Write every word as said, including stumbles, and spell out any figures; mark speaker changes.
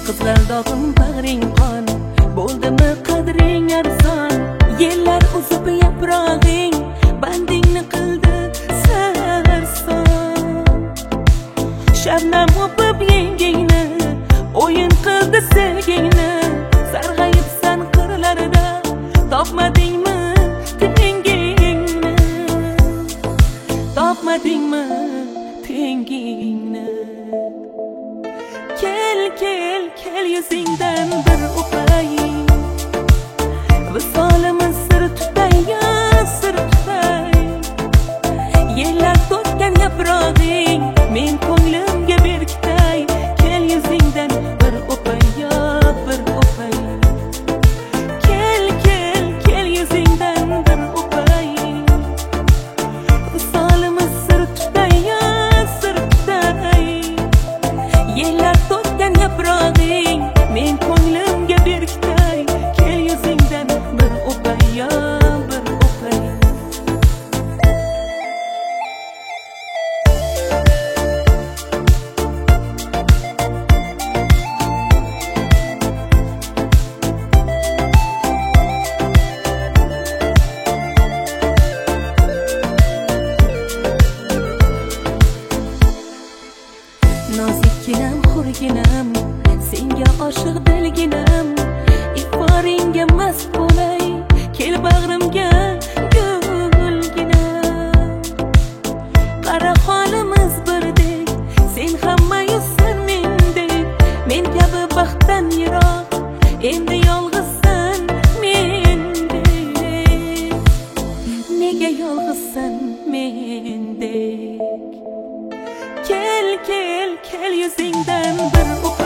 Speaker 1: Qizlar dog'im bag'ring qon, bo'ldimi qadring arzon. Yillar uzib yaprog'ing, bandingni qildi sarson. Shabnam o'pib yengingni, o'yin qildi sevgingni. Sarg'ayibsan qirlarida, topmadingmi tengingni? Topmadingmi tengingni? Kel, kel, kel yuzingdan bir o'pay. Visolimiz sir tutay, ya sir tutay. Yillar to'kkan yaprog'ing, men ko'nglimga berkitay. Kel yuzingdan bir o'pay, ya bir o'pay. Kel, kel, kel yuzingdan bir o'pay. Visolimiz sir tutay, ya sir tutay. Yillar to'kkan yaprog'ing, men ko'nglimga berkitay. Kel yuzingdan bir o'pay, ya bir o'pay. Nozikginam, hurginam, senga oshiq dilginam. Iforingga mast bo'lay, kel bag'rimga gulginam. Qara holimiz birdek, sen hamma yuzsan mendek. Men kabi baxtdan yiroq, endi yolg'izsan mendek. Nega yolg'izsan mendek? Kel, kel, kel yuzingdan bir o'pay.